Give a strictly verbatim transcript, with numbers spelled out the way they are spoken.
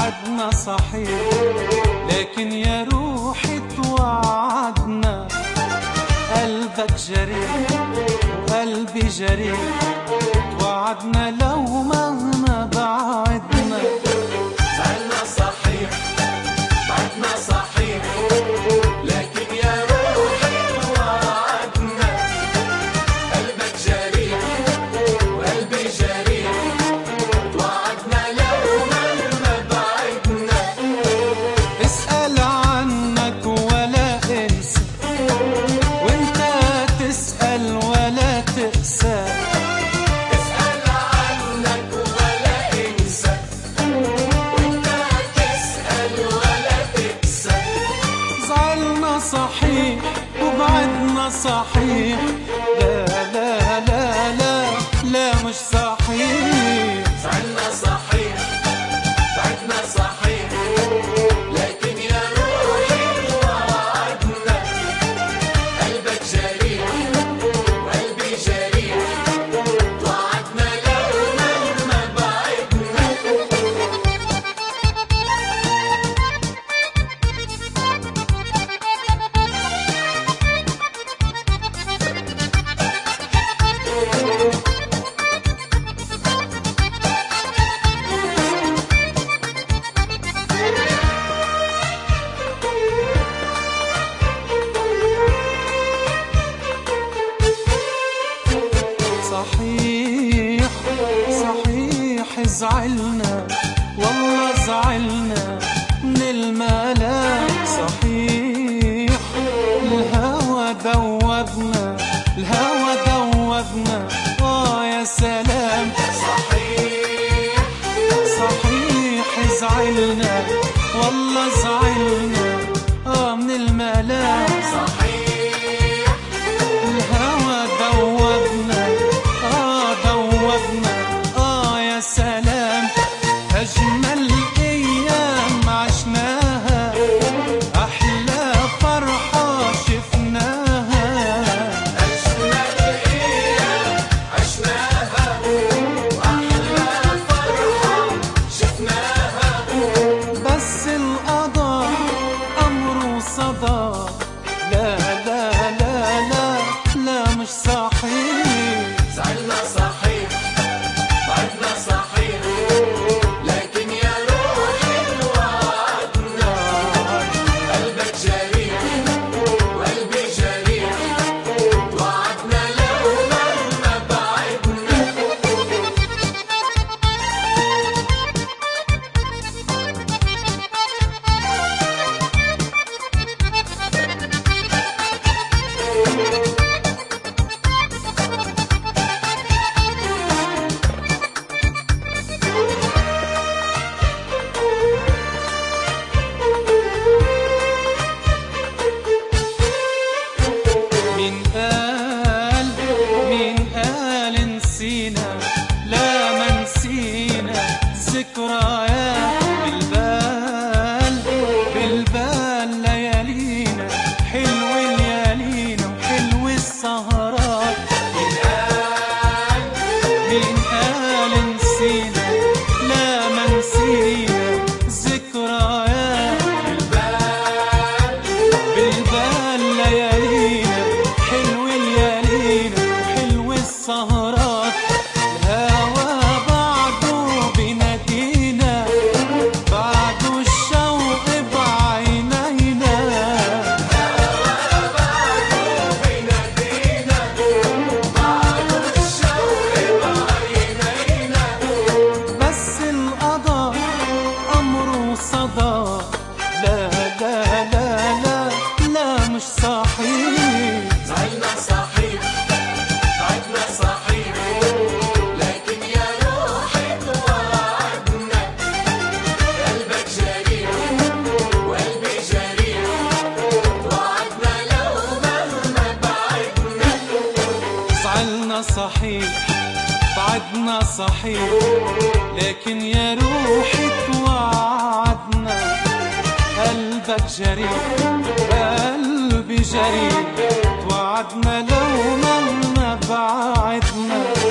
بعدنا صحيح، لكن يا روحي توعدنا. قلبك جريح وقلبي جريح، توعدنا لو مهما بعدنا. زعلنا صحيح بعدنا صحيح، لكن يا روحي توعدنا. قلبك جريح وقلبي جريح، توعدنا لو مهما بعدنا. اسأل عنك ولا انسى، وانت تسأل ولا تقسى. اسأل عنك ولا انسى، وانت تسأل ولا تقسى. زعلنا صحيح وبعدنا صحيح، لا لا لا لا لا مش صحيح. زعلنا صحيح بعدنا صحيح، لكن يا روحي توعدنا. قلبك جريح وقلبي جريح، توعدنا لو مهما بعدنا. صحيح صحيح زعلنا، والله زعلنا من الملاك. صحيح الهوى دوبنا، الهوى دوبنا. اه يا سلام. صحيح صحيح زعلنا، والله زعلنا اه من الملاك. صحيح الهوى دوبنا، اه دوبنا. اه يا سلام. أجمل أيام عشناها، أحلى فرحة شفناها. أجمل أيام عشناها، وأحلى فرحة شفناها. بس القضاء أمره صدى، لا لا لا لا لا مش صحيح. زعلنا صحيح بعدنا صحيح، لكن يا روحي توعدنا. قلبك جريح وقلبي جريح، توعدنا لو مهما بعدنا. مين قال مين قال نسينا؟ لا ما نسينا ذكريات بالبال، بالبال ليالينا. حلو الليالينا وحلو السهرات. مين قال مين قال نسينا؟ لا ما نسينا ذكريات بالبال، بالبال ليالينا. حلو الليالينا وحلو السهرات. الهوى بعده بينادينا، بعده الشوق بعينينا. بعده بينادينا، بعده الشوق بعينينا. بس القضاء أمره صدى، لا لا لا لا لا مش صحيح. زعلنا صحيح بعدنا صحيح، لكن يا روحي توعدنا. قلبك جريح وقلبي جريح، توعدنا لو مهما بعدنا. زعلنا صحيح بعدنا صحيح، لكن يا روحي توعدنا. قلبك جريح قلبي جريح، توعدنا لو مهما بعدنا.